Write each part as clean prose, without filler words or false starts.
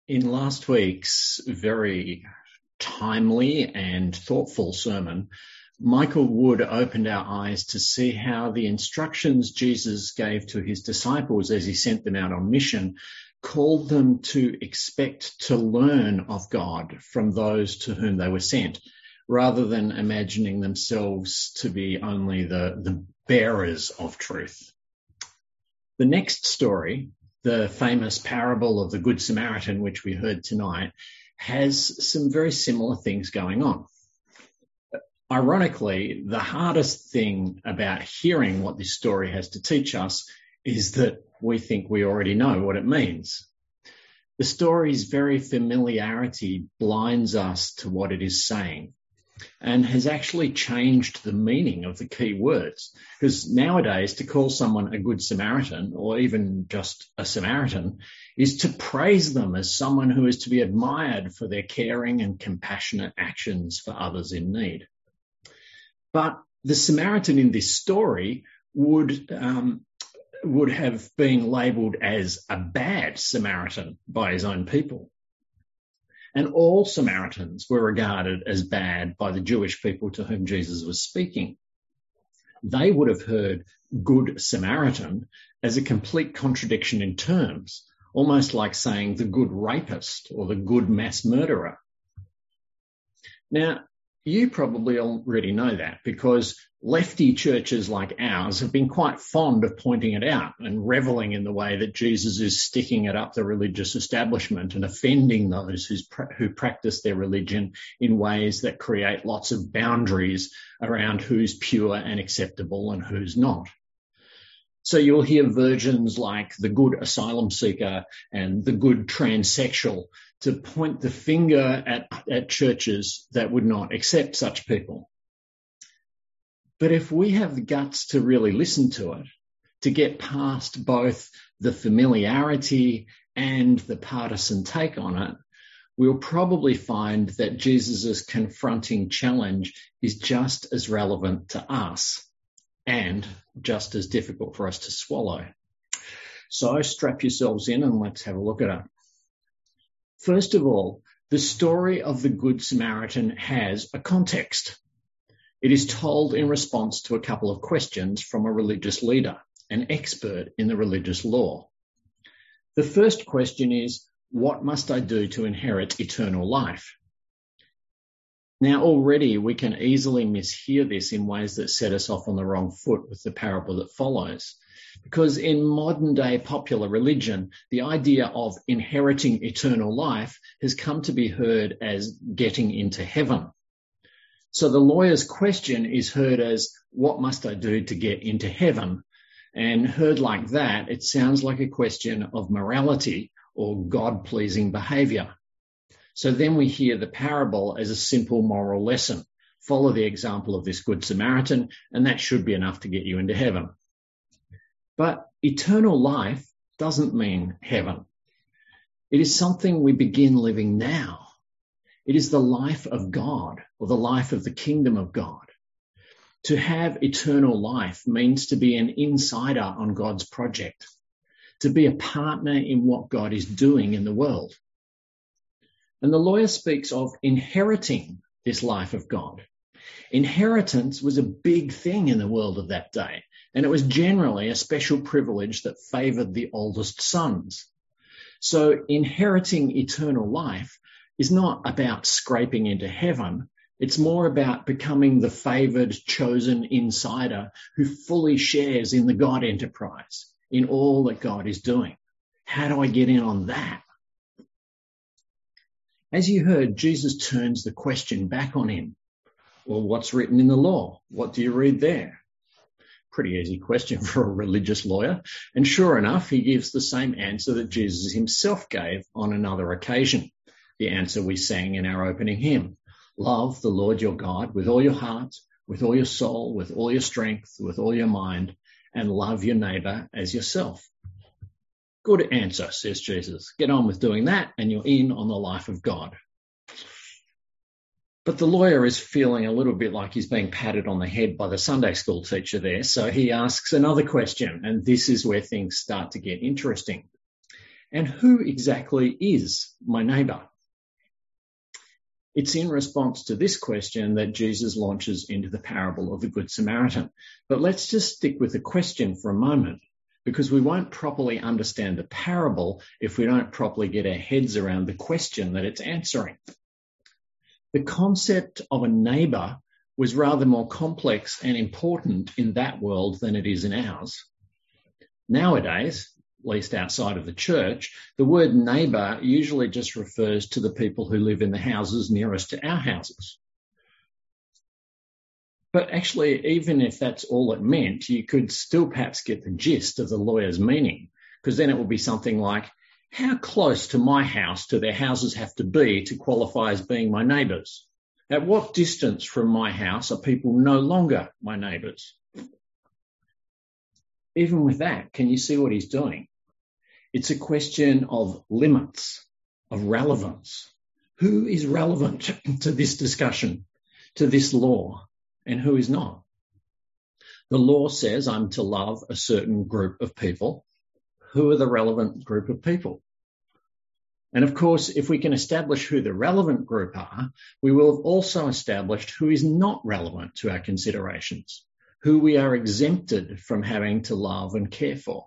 In last week's very timely and thoughtful sermon, Michael Wood opened our eyes to see how the instructions Jesus gave to his disciples as he sent them out on mission called them to expect to learn of God from those to whom they were sent, rather than imagining themselves to be only the bearers of truth. The next story, the famous parable of the Good Samaritan, which we heard tonight, has some very similar things going on. Ironically, the hardest thing about hearing what this story has to teach us is that we think we already know what it means. The story's very familiarity blinds us to what it is saying and has actually changed the meaning of the key words. Because nowadays, to call someone a good Samaritan, or even just a Samaritan, is to praise them as someone who is to be admired for their caring and compassionate actions for others in need. But the Samaritan in this story would have been labelled as a bad Samaritan by his own people. And all Samaritans were regarded as bad by the Jewish people to whom Jesus was speaking. They would have heard good Samaritan as a complete contradiction in terms, almost like saying the good rapist or the good mass murderer. Now, you probably already know that because lefty churches like ours have been quite fond of pointing it out and reveling in the way that Jesus is sticking it up the religious establishment and offending those who practice their religion in ways that create lots of boundaries around who's pure and acceptable and who's not. So you'll hear versions like the good asylum seeker and the good transsexual to point the finger at churches that would not accept such people. But if we have the guts to really listen to it, to get past both the familiarity and the partisan take on it, we'll probably find that Jesus' confronting challenge is just as relevant to us and just as difficult for us to swallow. So strap yourselves in and let's have a look at it. First of all, the story of the Good Samaritan has a context. It is told in response to a couple of questions from a religious leader, an expert in the religious law. The first question is, what must I do to inherit eternal life? Now, already we can easily mishear this in ways that set us off on the wrong foot with the parable that follows. Because in modern day popular religion, the idea of inheriting eternal life has come to be heard as getting into heaven. So the lawyer's question is heard as, what must I do to get into heaven? And heard like that, it sounds like a question of morality or God-pleasing behaviour. So then we hear the parable as a simple moral lesson. Follow the example of this Good Samaritan, and that should be enough to get you into heaven. But eternal life doesn't mean heaven. It is something we begin living now. It is the life of God, or the life of the kingdom of God. To have eternal life means to be an insider on God's project, to be a partner in what God is doing in the world. And the lawyer speaks of inheriting this life of God. Inheritance was a big thing in the world of that day, and it was generally a special privilege that favoured the oldest sons. So inheriting eternal life is not about scraping into heaven. It's more about becoming the favoured, chosen insider who fully shares in the God enterprise, in all that God is doing. How do I get in on that? As you heard, Jesus turns the question back on him. Well, what's written in the law? What do you read there? Pretty easy question for a religious lawyer. And sure enough, he gives the same answer that Jesus himself gave on another occasion. The answer we sang in our opening hymn. Love the Lord your God with all your heart, with all your soul, with all your strength, with all your mind, and love your neighbour as yourself. Good answer, says Jesus. Get on with doing that and you're in on the life of God. But the lawyer is feeling a little bit like he's being patted on the head by the Sunday school teacher there, so he asks another question, and this is where things start to get interesting. And who exactly is my neighbour? It's in response to this question that Jesus launches into the parable of the Good Samaritan. But let's just stick with the question for a moment, because we won't properly understand the parable if we don't properly get our heads around the question that it's answering. The concept of a neighbour was rather more complex and important in that world than it is in ours. Nowadays, at least outside of the church, the word neighbour usually just refers to the people who live in the houses nearest to our houses. But actually, even if that's all it meant, you could still perhaps get the gist of the lawyer's meaning, because then it would be something like, how close to my house do their houses have to be to qualify as being my neighbours? At what distance from my house are people no longer my neighbours? Even with that, can you see what he's doing? It's a question of limits, of relevance. Who is relevant to this discussion, to this law, and who is not? The law says I'm to love a certain group of people. Who are the relevant group of people? And of course, if we can establish who the relevant group are, we will have also established who is not relevant to our considerations, who we are exempted from having to love and care for.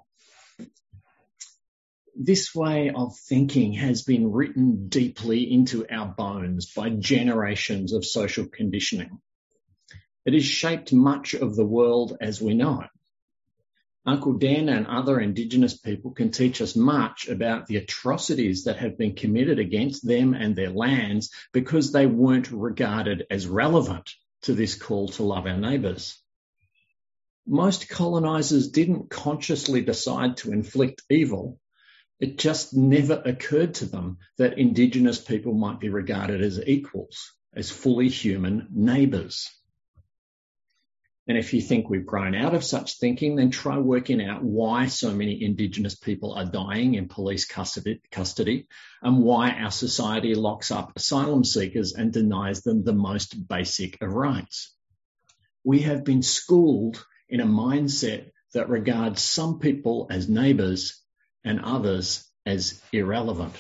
This way of thinking has been written deeply into our bones by generations of social conditioning. It has shaped much of the world as we know it. Uncle Dan and other Indigenous people can teach us much about the atrocities that have been committed against them and their lands because they weren't regarded as relevant to this call to love our neighbours. Most colonisers didn't consciously decide to inflict evil. It just never occurred to them that Indigenous people might be regarded as equals, as fully human neighbours. And if you think we've grown out of such thinking, then try working out why so many Indigenous people are dying in police custody and why our society locks up asylum seekers and denies them the most basic of rights. We have been schooled in a mindset that regards some people as neighbours and others as irrelevant.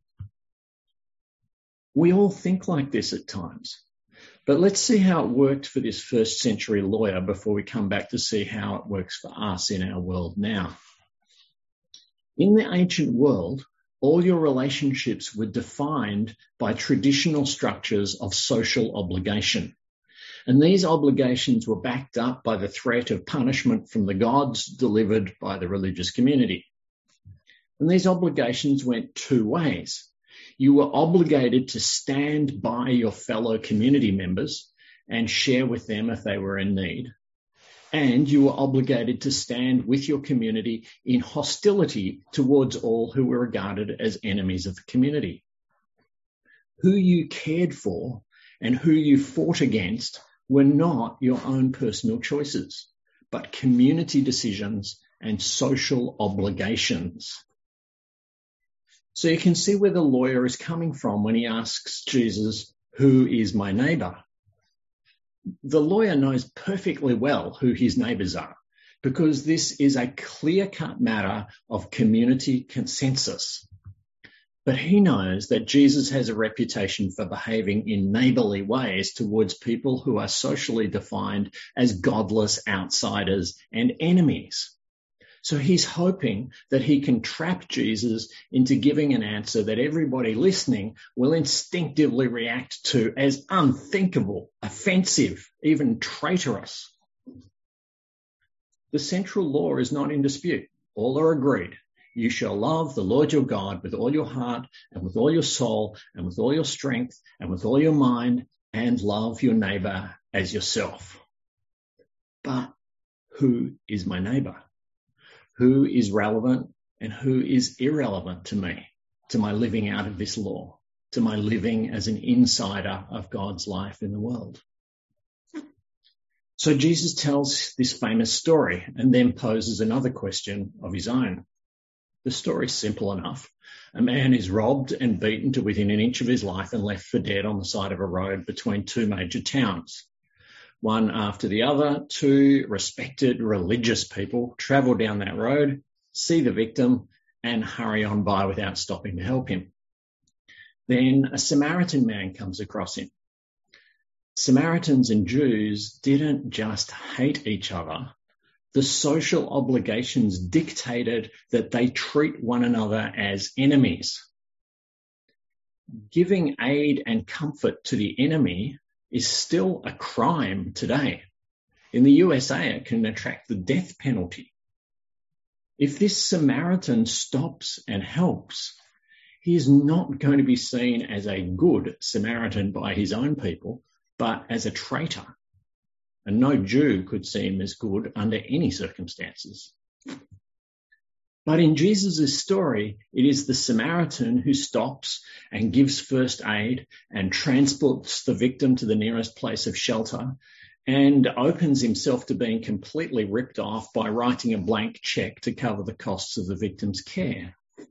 We all think like this at times. But let's see how it worked for this first century lawyer before we come back to see how it works for us in our world now. In the ancient world, all your relationships were defined by traditional structures of social obligation. And these obligations were backed up by the threat of punishment from the gods delivered by the religious community. And these obligations went two ways. You were obligated to stand by your fellow community members and share with them if they were in need. And you were obligated to stand with your community in hostility towards all who were regarded as enemies of the community. Who you cared for and who you fought against were not your own personal choices, but community decisions and social obligations. So you can see where the lawyer is coming from when he asks Jesus, who is my neighbour? The lawyer knows perfectly well who his neighbours are, because this is a clear-cut matter of community consensus. But he knows that Jesus has a reputation for behaving in neighbourly ways towards people who are socially defined as godless outsiders and enemies. So he's hoping that he can trap Jesus into giving an answer that everybody listening will instinctively react to as unthinkable, offensive, even traitorous. The central law is not in dispute. All are agreed. You shall love the Lord your God with all your heart and with all your soul and with all your strength and with all your mind, and love your neighbour as yourself. But who is my neighbour? Who is relevant and who is irrelevant to me, to my living out of this law, to my living as an insider of God's life in the world? So Jesus tells this famous story and then poses another question of his own. The story's simple enough. A man is robbed and beaten to within an inch of his life and left for dead on the side of a road between two major towns. One after the other, two respected religious people travel down that road, see the victim, and hurry on by without stopping to help him. Then a Samaritan man comes across him. Samaritans and Jews didn't just hate each other. The social obligations dictated that they treat one another as enemies. Giving aid and comfort to the enemy is still a crime today. In the USA, it can attract the death penalty. If this Samaritan stops and helps, he is not going to be seen as a good Samaritan by his own people, but as a traitor. And no Jew could see him as good under any circumstances. But in Jesus' story, it is the Samaritan who stops and gives first aid and transports the victim to the nearest place of shelter and opens himself to being completely ripped off by writing a blank check to cover the costs of the victim's care.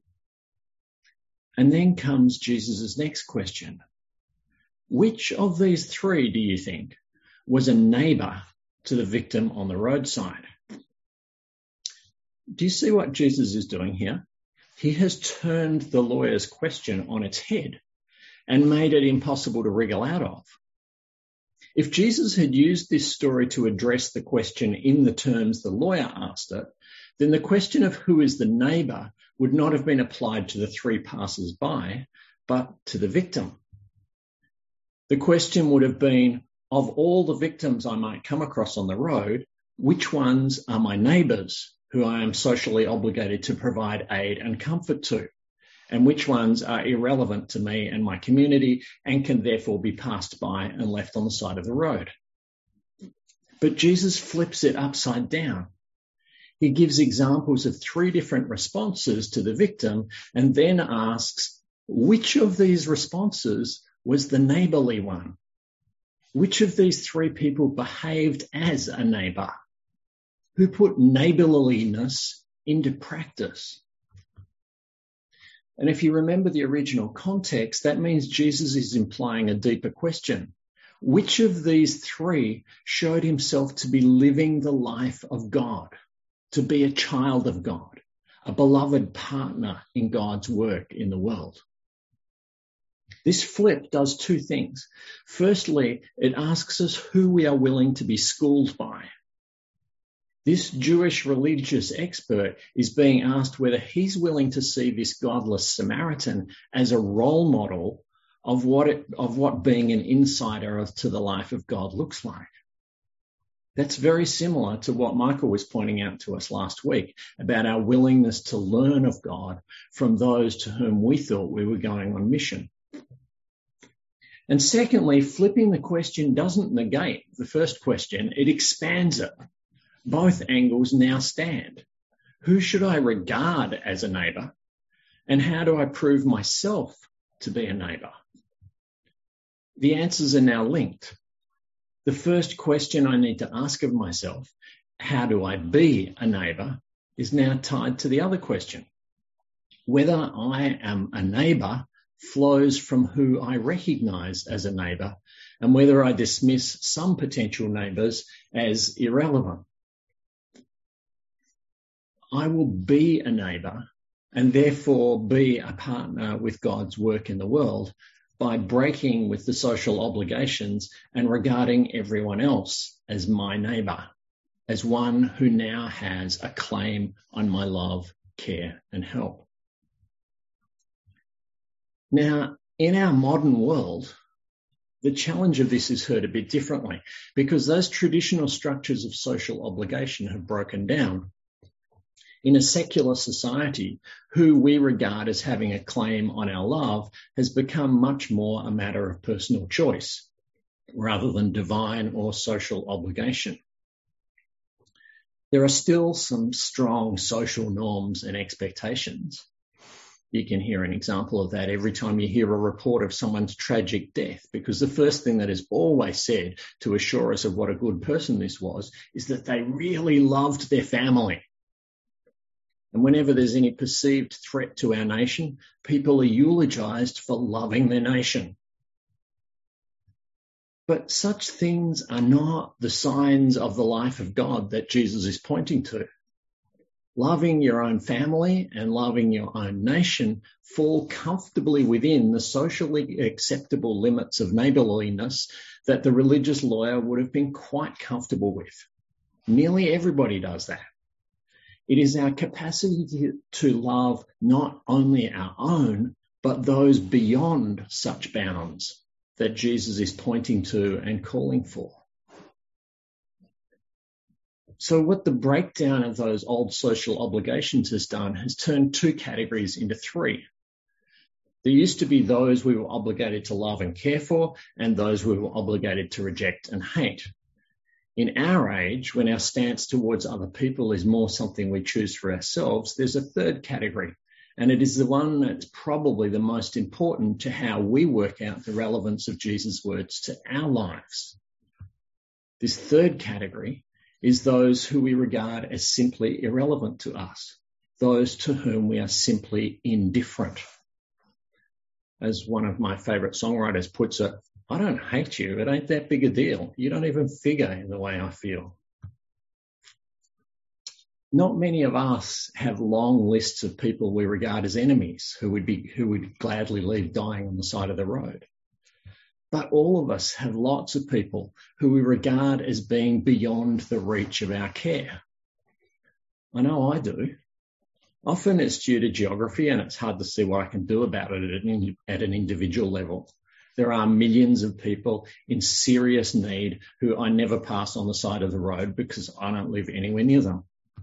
And then comes Jesus' next question. Which of these three, do you think, was a neighbour to the victim on the roadside? Do you see what Jesus is doing here? He has turned the lawyer's question on its head and made it impossible to wriggle out of. If Jesus had used this story to address the question in the terms the lawyer asked it, then the question of who is the neighbour would not have been applied to the three passers-by, but to the victim. The question would have been, of all the victims I might come across on the road, which ones are my neighbours who I am socially obligated to provide aid and comfort to, and which ones are irrelevant to me and my community and can therefore be passed by and left on the side of the road? But Jesus flips it upside down. He gives examples of three different responses to the victim and then asks, which of these responses was the neighbourly one? Which of these three people behaved as a neighbour? Who put neighbourliness into practice? And if you remember the original context, that means Jesus is implying a deeper question. Which of these three showed himself to be living the life of God, to be a child of God, a beloved partner in God's work in the world? This flip does two things. Firstly, it asks us who we are willing to be schooled by. This Jewish religious expert is being asked whether he's willing to see this godless Samaritan as a role model of what being an insider to the life of God looks like. That's very similar to what Michael was pointing out to us last week about our willingness to learn of God from those to whom we thought we were going on mission. And secondly, flipping the question doesn't negate the first question, it expands it. Both angles now stand. Who should I regard as a neighbour? And how do I prove myself to be a neighbour? The answers are now linked. The first question I need to ask of myself, how do I be a neighbour, is now tied to the other question. Whether I am a neighbour flows from who I recognise as a neighbour and whether I dismiss some potential neighbours as irrelevant. I will be a neighbour and therefore be a partner with God's work in the world by breaking with the social obligations and regarding everyone else as my neighbour, as one who now has a claim on my love, care and help. Now, in our modern world, the challenge of this is heard a bit differently because those traditional structures of social obligation have broken down. In a secular society, who we regard as having a claim on our love has become much more a matter of personal choice rather than divine or social obligation. There are still some strong social norms and expectations. You can hear an example of that every time you hear a report of someone's tragic death, because the first thing that is always said to assure us of what a good person this was is that they really loved their family. And whenever there's any perceived threat to our nation, people are eulogized for loving their nation. But such things are not the signs of the life of God that Jesus is pointing to. Loving your own family and loving your own nation fall comfortably within the socially acceptable limits of neighbourliness that the religious lawyer would have been quite comfortable with. Nearly everybody does that. It is our capacity to love not only our own, but those beyond such bounds that Jesus is pointing to and calling for. So what the breakdown of those old social obligations has done has turned two categories into three. There used to be those we were obligated to love and care for, and those we were obligated to reject and hate. In our age, when our stance towards other people is more something we choose for ourselves, there's a third category, and it is the one that's probably the most important to how we work out the relevance of Jesus' words to our lives. This third category is those who we regard as simply irrelevant to us, those to whom we are simply indifferent. As one of my favourite songwriters puts it, I don't hate you, it ain't that big a deal. You don't even figure in the way I feel. Not many of us have long lists of people we regard as enemies who would gladly leave dying on the side of the road. But all of us have lots of people who we regard as being beyond the reach of our care. I know I do. Often it's due to geography, and it's hard to see what I can do about it at an individual level. There are millions of people in serious need who I never pass on the side of the road because I don't live anywhere near them.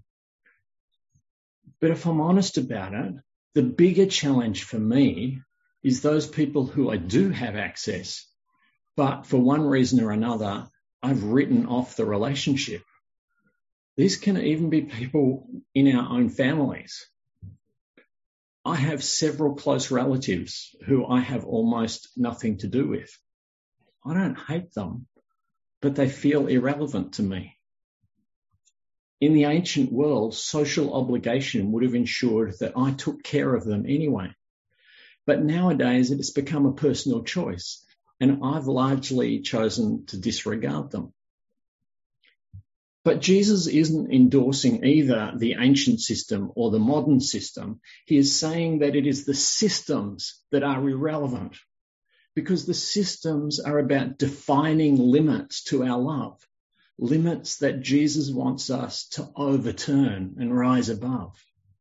But if I'm honest about it, the bigger challenge for me is those people who I do have access, but for one reason or another, I've written off the relationship. These can even be people in our own families. I have several close relatives who I have almost nothing to do with. I don't hate them, but they feel irrelevant to me. In the ancient world, social obligation would have ensured that I took care of them anyway. But nowadays, it's become a personal choice, and I've largely chosen to disregard them. But Jesus isn't endorsing either the ancient system or the modern system. He is saying that it is the systems that are irrelevant, because the systems are about defining limits to our love, limits that Jesus wants us to overturn and rise above.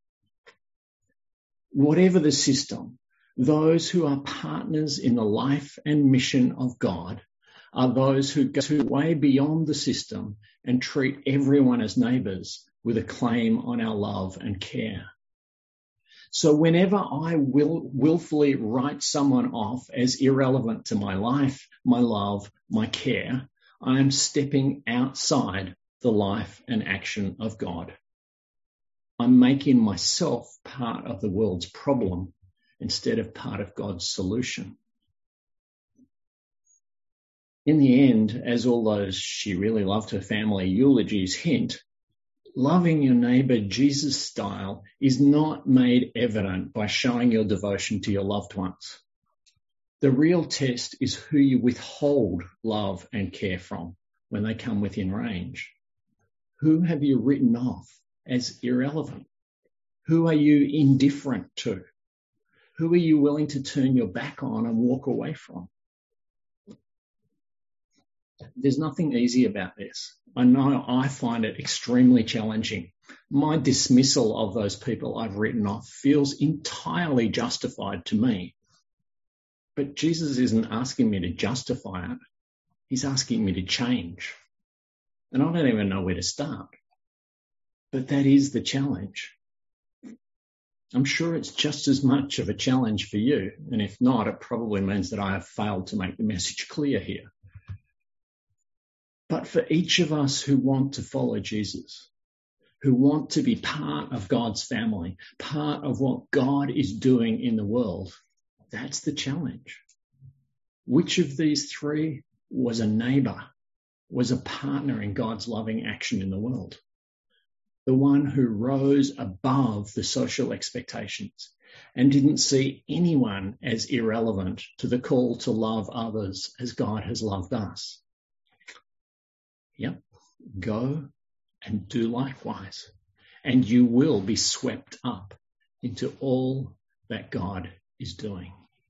Whatever the system, those who are partners in the life and mission of God are those who go way beyond the system and treat everyone as neighbours with a claim on our love and care. So whenever I willfully write someone off as irrelevant to my life, my love, my care, I am stepping outside the life and action of God. I'm making myself part of the world's problem instead of part of God's solution. In the end, as all those "she really loved her family" eulogies hint, loving your neighbour Jesus style is not made evident by showing your devotion to your loved ones. The real test is who you withhold love and care from when they come within range. Who have you written off as irrelevant? Who are you indifferent to? Who are you willing to turn your back on and walk away from? There's nothing easy about this. I know I find it extremely challenging. My dismissal of those people I've written off feels entirely justified to me. But Jesus isn't asking me to justify it. He's asking me to change. And I don't even know where to start. But that is the challenge. I'm sure it's just as much of a challenge for you. And if not, it probably means that I have failed to make the message clear here. But for each of us who want to follow Jesus, who want to be part of God's family, part of what God is doing in the world, that's the challenge. Which of these three was a neighbour, was a partner in God's loving action in the world? The one who rose above the social expectations and didn't see anyone as irrelevant to the call to love others as God has loved us. Yep, go and do likewise. and you will be swept up into all that God is doing.